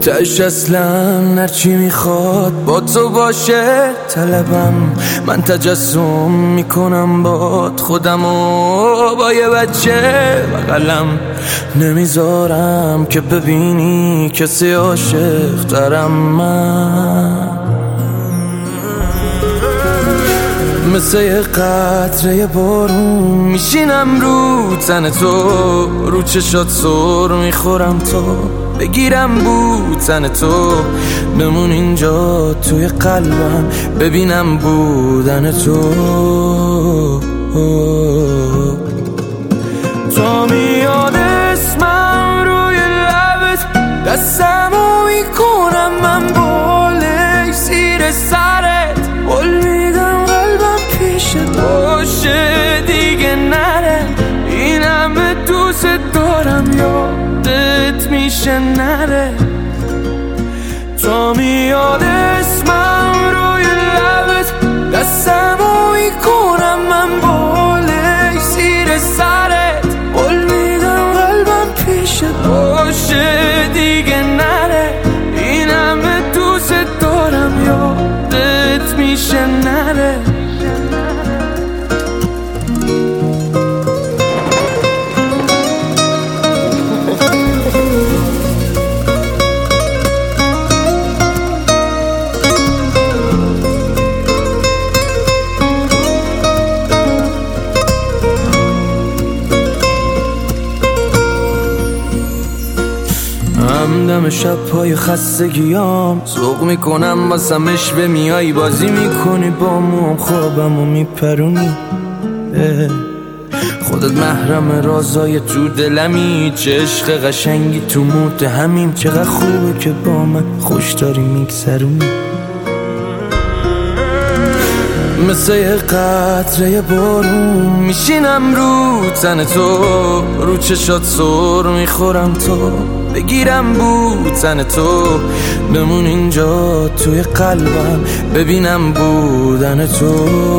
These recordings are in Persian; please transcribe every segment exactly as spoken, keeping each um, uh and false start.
تش اصلا هرچی میخواد با تو باشه طلبم. من تجسم میکنم باد خودمو با یه بچه بغلم. نمیذارم که ببینی کسی عاشق ترم. من مثل یه قطره بارون میشینم رو تن تو، رو چشات سر میخورم تو، بگیرم بوتن تو، بمون اینجا توی قلبم، ببینم بودن تو. تو میاد اسمم روی لبت، دستمو میکنم من بالای زیر سرت، قول میدم قلبم پیشت باشه دیگه نره. این همه دوست دارم یادت میشه نره. تو میاد اسمم روی لبت، دستمو میکنم من بالای زیر سرت، قول میدم قلبم پیشت باشه دیگه نره. این همه دوست دارم یادت میشه نره. همدم شب پای خستگیام ذوق میکنم واسمش به میای بازی میکنی با موم، خوابمو میپرونی. خودت محرم رازای تو دلمی، چه عشق قشنگی تو موت همیم. چقدر خوبه که با من خوش داری میگذرونی. مثل یه قطره بارون میشینم رو تن تو، رو چشات سر میخورم تو، بگیرم بوتن تو، بمون اینجا توی قلبم، ببینم بودن تو.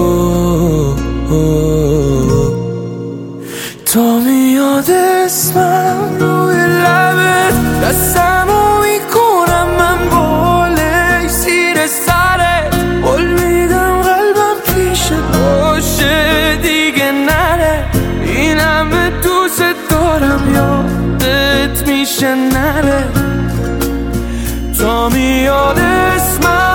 تو میاد اسمم روی لبت، دستمو میکنم من بالای زیر سرت، قول میدم قلبم پیشت باشه دیگه نره. این همه دوست دارم یادت میشه نره. تو میاد اسمم